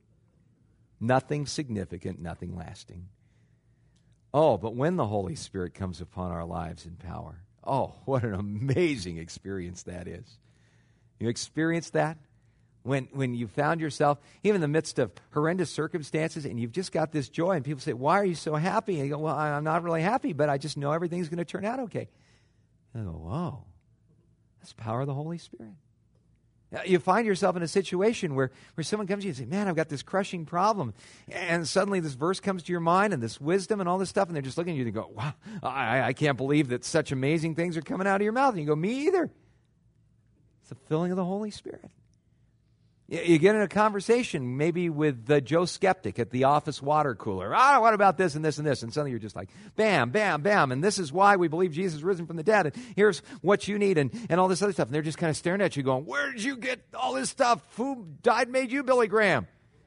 Nothing significant, nothing lasting. Oh, but when the Holy Spirit comes upon our lives in power, Oh, what an amazing experience that is. You experienced that? When when you found yourself, even in the midst of horrendous circumstances, and you've just got this joy, and people say, why are you so happy? And you go, well, I'm not really happy, but I just know everything's going to turn out okay. And I go, whoa, that's the power of the Holy Spirit. You find yourself in a situation where, where someone comes to you and says, man, I've got this crushing problem. And suddenly this verse comes to your mind and this wisdom and all this stuff, and they're just looking at you and they go, wow, I, I can't believe that such amazing things are coming out of your mouth. And you go, me either. It's the filling of the Holy Spirit. You get in a conversation maybe with uh, Joe Skeptic at the office water cooler. Ah, what about this and this and this? And suddenly you're just like, bam, bam, bam. And this is why we believe Jesus is risen from the dead. And here's what you need and, and all this other stuff. And they're just kind of staring at you going, where did you get all this stuff? Who died made you, Billy Graham?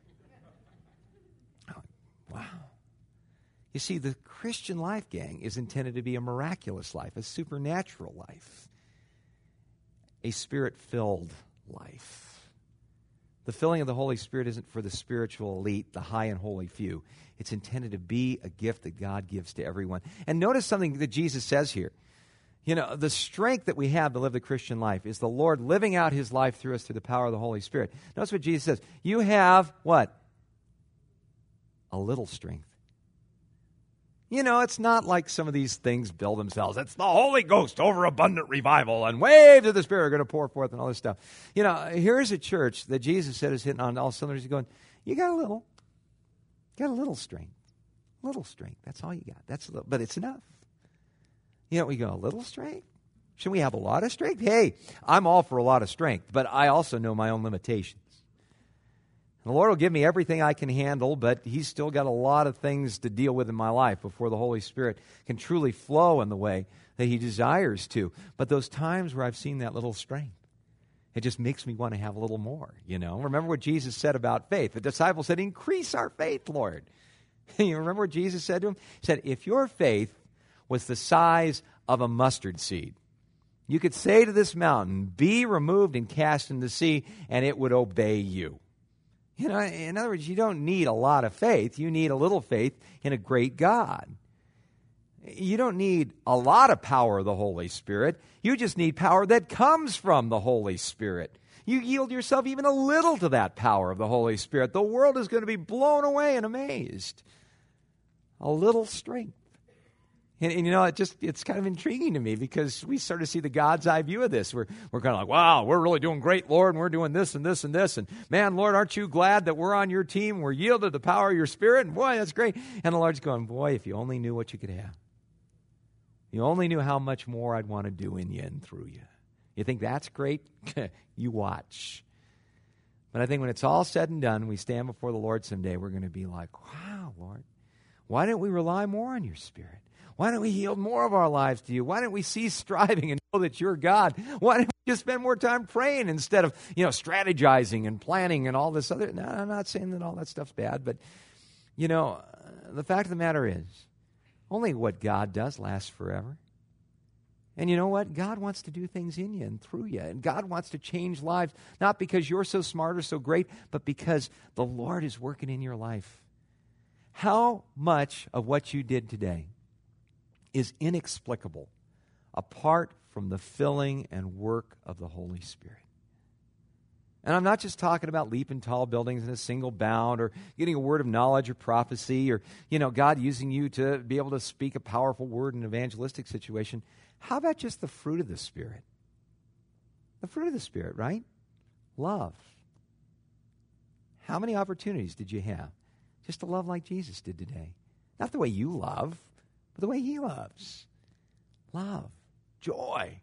Oh, wow. You see, the Christian life, gang, is intended to be a miraculous life, a supernatural life, a spirit-filled life. The filling of the Holy Spirit isn't for the spiritual elite, the high and holy few. It's intended to be a gift that God gives to everyone. And notice something that Jesus says here. You know, the strength that we have to live the Christian life is the Lord living out his life through us through the power of the Holy Spirit. Notice what Jesus says. You have what? A little strength. You know, it's not like some of these things build themselves. It's the Holy Ghost, overabundant revival, and waves of the Spirit are going to pour forth and all this stuff. You know, here's a church that Jesus said is hitting on all cylinders. He's going, you got a little, got a little strength. Little strength. That's all you got. That's a little, but it's enough. You know, we go, a little strength? Should we have a lot of strength? Hey, I'm all for a lot of strength, but I also know my own limitations. The Lord will give me everything I can handle, but he's still got a lot of things to deal with in my life before the Holy Spirit can truly flow in the way that he desires to. But those times where I've seen that little strength, it just makes me want to have a little more, you know. Remember what Jesus said about faith. The disciples said, increase our faith, Lord. You remember what Jesus said to him? He said, if your faith was the size of a mustard seed, you could say to this mountain, be removed and cast in the sea, and it would obey you. You know, in other words, you don't need a lot of faith. You need a little faith in a great God. You don't need a lot of power of the Holy Spirit. You just need power that comes from the Holy Spirit. You yield yourself even a little to that power of the Holy Spirit. The world is going to be blown away and amazed. A little strength. And, and you know, it just it's kind of intriguing to me because we sort of see the God's eye view of this. We're we're kind of like, wow, we're really doing great, Lord, and we're doing this and this and this. And man, Lord, aren't you glad that we're on your team? We're yielded to the power of your Spirit. And boy, that's great. And the Lord's going, boy, if you only knew what you could have. You only knew how much more I'd want to do in you and through you. You think that's great? You watch. But I think when it's all said and done, we stand before the Lord someday, we're going to be like, wow, Lord, why don't we rely more on your Spirit? Why don't we yield more of our lives to you? Why don't we cease striving and know that you're God? Why don't we just spend more time praying instead of, you know, strategizing and planning and all this other? No, I'm not saying that all that stuff's bad, but, you know, the fact of the matter is, only what God does lasts forever. And you know what? God wants to do things in you and through you. And God wants to change lives, not because you're so smart or so great, but because the Lord is working in your life. How much of what you did today is inexplicable apart from the filling and work of the Holy Spirit? And I'm not just talking about leaping tall buildings in a single bound or getting a word of knowledge or prophecy or, you know, God using you to be able to speak a powerful word in an evangelistic situation. How about just the fruit of the Spirit? The fruit of the Spirit, right? Love. How many opportunities did you have just to love like Jesus did today? Not the way you love, but the way he loves. Love. Joy.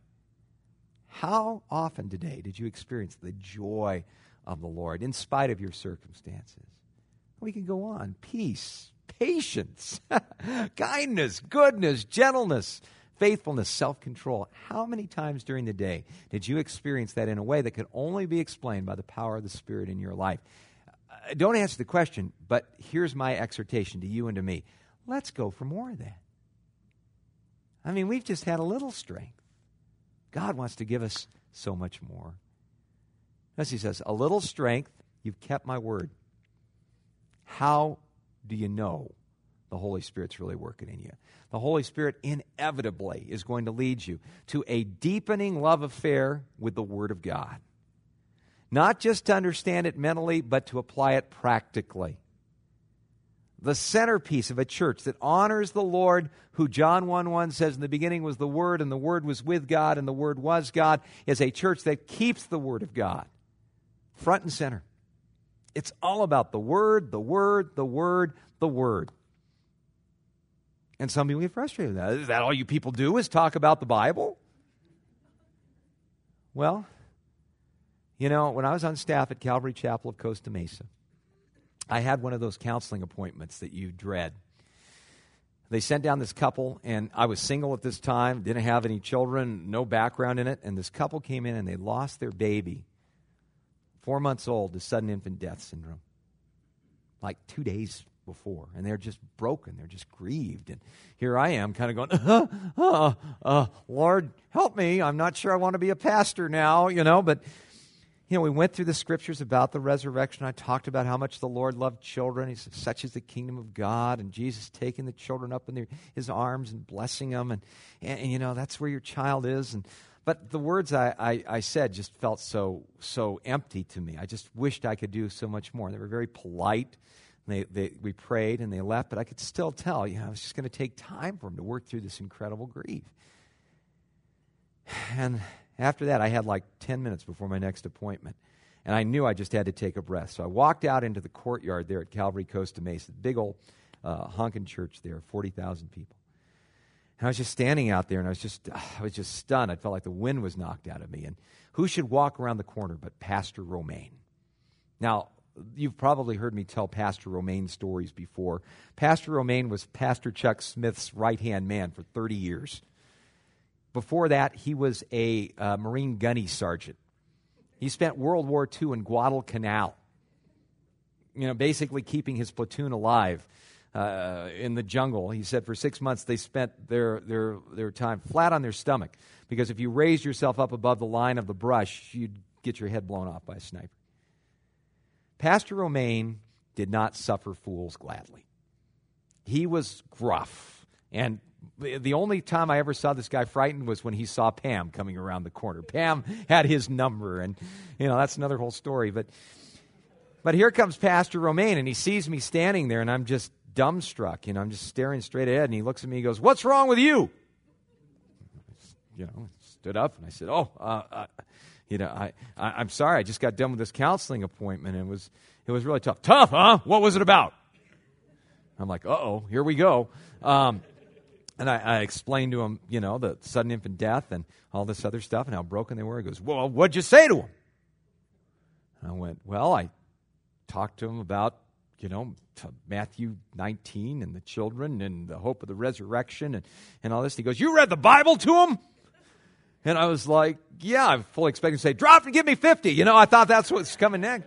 How often today did you experience the joy of the Lord in spite of your circumstances? We can go on. Peace, patience, kindness, goodness, gentleness, faithfulness, self-control. How many times during the day did you experience that in a way that could only be explained by the power of the Spirit in your life? Uh, don't answer the question, but here's my exhortation to you and to me. Let's go for more of that. I mean, we've just had a little strength. God wants to give us so much more. As he says, a little strength, you've kept my word. How do you know the Holy Spirit's really working in you. The Holy Spirit inevitably is going to lead you to a deepening love affair with the Word of God. Not just to understand it mentally, but to apply it practically. The centerpiece of a church that honors the Lord, who John one one says in the beginning was the Word, and the Word was with God, and the Word was God, is a church that keeps the Word of God front and center. It's all about the Word, the Word, the Word, the Word. And some people get frustrated with that. Is that all you people do is talk about the Bible? Well, you know, when I was on staff at Calvary Chapel of Costa Mesa, I had one of those counseling appointments that you dread. They sent down this couple, and I was single at this time, didn't have any children, no background in it, and this couple came in and they lost their baby, four months old, to sudden infant death syndrome, like two days before, and they're just broken, they're just grieved, and here I am kind of going, uh, uh, uh, Lord, help me, I'm not sure I want to be a pastor now, you know, but you know, we went through the scriptures about the resurrection. I talked about how much the Lord loved children. He said, such is the kingdom of God. And Jesus taking the children up in their, his arms and blessing them. And, and, and, you know, that's where your child is. And But the words I, I, I said just felt so so empty to me. I just wished I could do so much more. They were very polite. They, they, we prayed and they left. But I could still tell, you know, it's just going to take time for them to work through this incredible grief. And after that, I had like ten minutes before my next appointment. And I knew I just had to take a breath. So I walked out into the courtyard there at Calvary Costa Mesa, big old uh, honking church there, forty thousand people. And I was just standing out there, and I was just uh, I was just stunned. I felt like the wind was knocked out of me. And who should walk around the corner but Pastor Romaine? Now, you've probably heard me tell Pastor Romaine stories before. Pastor Romaine was Pastor Chuck Smith's right-hand man for thirty years. Before that, he was a uh, Marine gunny sergeant. He spent World War Two in Guadalcanal, you know, basically keeping his platoon alive uh, in the jungle. He said for six months they spent their, their, their time flat on their stomach, because if you raised yourself up above the line of the brush, you'd get your head blown off by a sniper. Pastor Romaine did not suffer fools gladly. He was gruff, and the only time I ever saw this guy frightened was when he saw Pam coming around the corner. Pam had his number, and, you know, that's another whole story. But but here comes Pastor Romaine, and he sees me standing there, and I'm just dumbstruck. You know, I'm just staring straight ahead, and he looks at me and goes, "What's wrong with you?" You know, stood up, and I said, oh, uh, uh, you know, I, I, I'm sorry. I just got done with this counseling appointment, and it was, it was really tough. Tough, huh? What was it about? I'm like, uh-oh, here we go. Um And I, I explained to him, you know, the sudden infant death and all this other stuff and how broken they were. He goes, well, what'd you say to him? And I went, well, I talked to him about, you know, Matthew nineteen and the children and the hope of the resurrection and, and all this. He goes, you read the Bible to him? And I was like, yeah, I'm fully expecting to say, drop and give me fifty. You know, I thought that's what's coming next.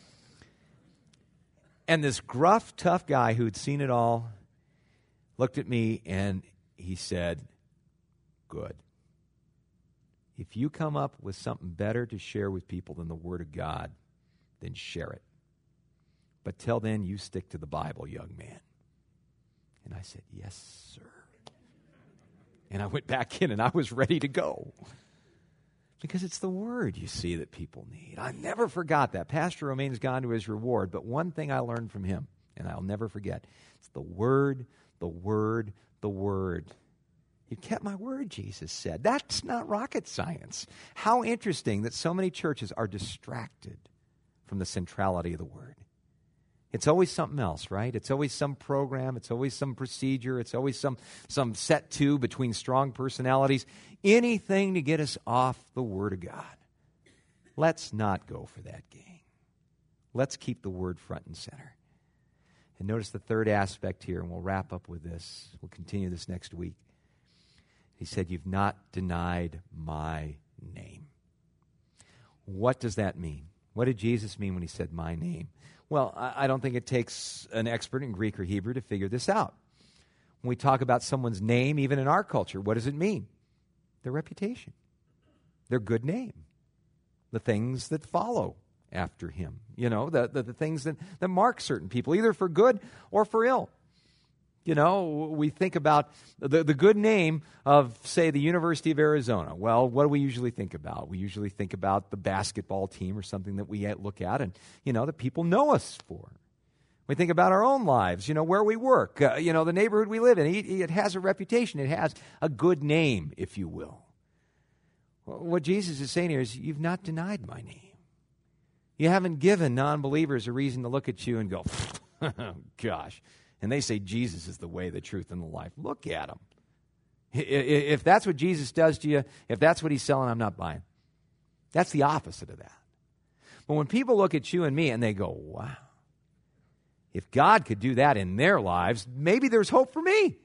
And this gruff, tough guy who'd seen it all looked at me and he said, good. If you come up with something better to share with people than the Word of God, then share it. But till then, you stick to the Bible, young man. And I said, yes, sir. And I went back in and I was ready to go. Because it's the Word, you see, that people need. I never forgot that. Pastor Romaine's gone to his reward, but one thing I learned from him, and I'll never forget, it's the Word, the Word, the Word. You kept my word, Jesus said. That's not rocket science. How interesting that so many churches are distracted from the centrality of the Word. It's always something else, right? It's always some program. It's always some procedure. It's always some, some set to between strong personalities. Anything to get us off the Word of God. Let's not go for that game. Let's keep the Word front and center. And notice the third aspect here, and we'll wrap up with this. We'll continue this next week. He said, you've not denied my name. What does that mean? What did Jesus mean when he said my name? Well, I don't think it takes an expert in Greek or Hebrew to figure this out. When we talk about someone's name, even in our culture, what does it mean? Their reputation, their good name, the things that follow after him, you know, the, the, the things that, that mark certain people, either for good or for ill. You know, we think about the, the good name of, say, the University of Arizona. Well, what do we usually think about? We usually think about the basketball team or something that we look at and, you know, that people know us for. We think about our own lives, you know, where we work, uh, you know, the neighborhood we live in. It, it has a reputation. It has a good name, if you will. What Jesus is saying here is, you've not denied my name. You haven't given non-believers a reason to look at you and go, gosh. And they say Jesus is the way, the truth, and the life. Look at them. If that's what Jesus does to you, if that's what he's selling, I'm not buying. That's the opposite of that. But when people look at you and me and they go, wow, if God could do that in their lives, maybe there's hope for me.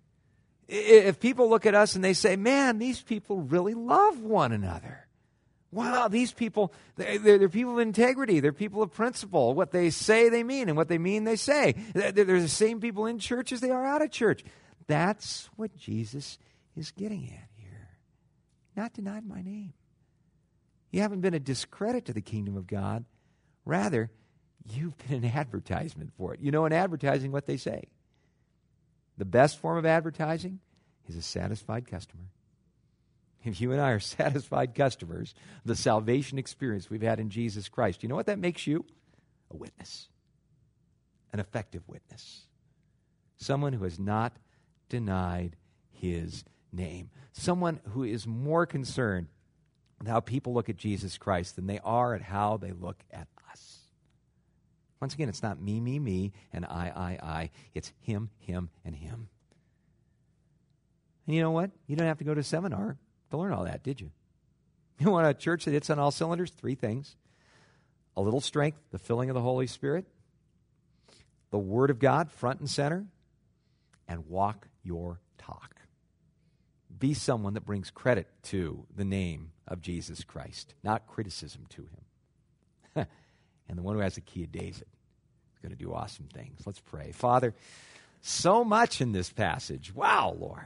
If people look at us and they say, man, these people really love one another. Wow, these people, they're, they're people of integrity. They're people of principle. What they say, they mean, and what they mean, they say. They're the same people in church as they are out of church. That's what Jesus is getting at here. Not denied my name. You haven't been a discredit to the kingdom of God. Rather, you've been an advertisement for it. You know, in advertising, what they say. The best form of advertising is a satisfied customer. If you and I are satisfied customers of the salvation experience we've had in Jesus Christ, you know what that makes you? A witness. An effective witness. Someone who has not denied his name. Someone who is more concerned with how people look at Jesus Christ than they are at how they look at us. Once again, it's not me, me, me, and I, I, I. It's him, him, and him. And you know what? You don't have to go to a seminar to learn all that, did you? You want a church that hits on all cylinders? Three things. A little strength, the filling of the Holy Spirit, the Word of God front and center, and walk your talk. Be someone that brings credit to the name of Jesus Christ, not criticism to him. And the one who has the key of David is going to do awesome things. Let's pray. Father, so much in this passage. Wow, Lord.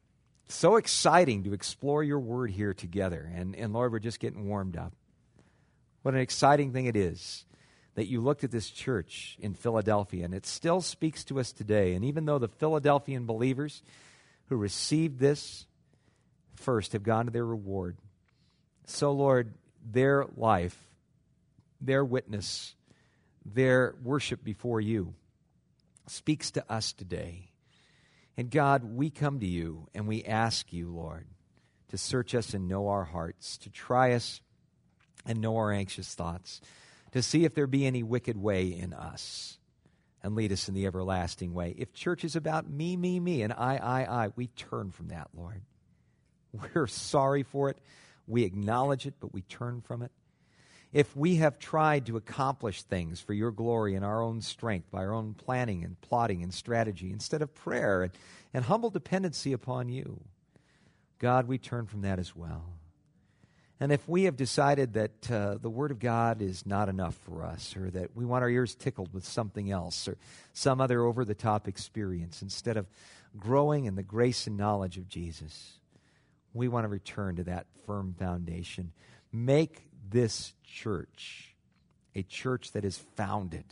So exciting to explore your word here together. And, and Lord, we're just getting warmed up. What an exciting thing it is that you looked at this church in Philadelphia, and it still speaks to us today. And even though the Philadelphian believers who received this first have gone to their reward, so, Lord, their life, their witness, their worship before you speaks to us today. And God, we come to you and we ask you, Lord, to search us and know our hearts, to try us and know our anxious thoughts, to see if there be any wicked way in us and lead us in the everlasting way. If church is about me, me, me, and I, I, I, we turn from that, Lord. We're sorry for it. We acknowledge it, but we turn from it. If we have tried to accomplish things for your glory in our own strength, by our own planning and plotting and strategy, instead of prayer and, and humble dependency upon you, God, we turn from that as well. And if we have decided that uh, the Word of God is not enough for us, or that we want our ears tickled with something else, or some other over-the-top experience, instead of growing in the grace and knowledge of Jesus, we want to return to that firm foundation. Make this church a church that is founded,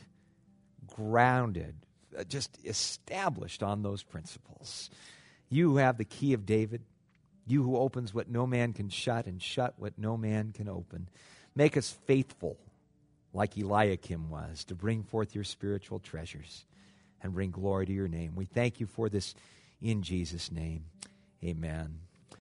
grounded, uh, just established on those principles. You who have the key of David, you who opens what no man can shut and shut what no man can open. Make us faithful like Eliakim was to bring forth your spiritual treasures and bring glory to your name. We thank you for this in Jesus' name. Amen.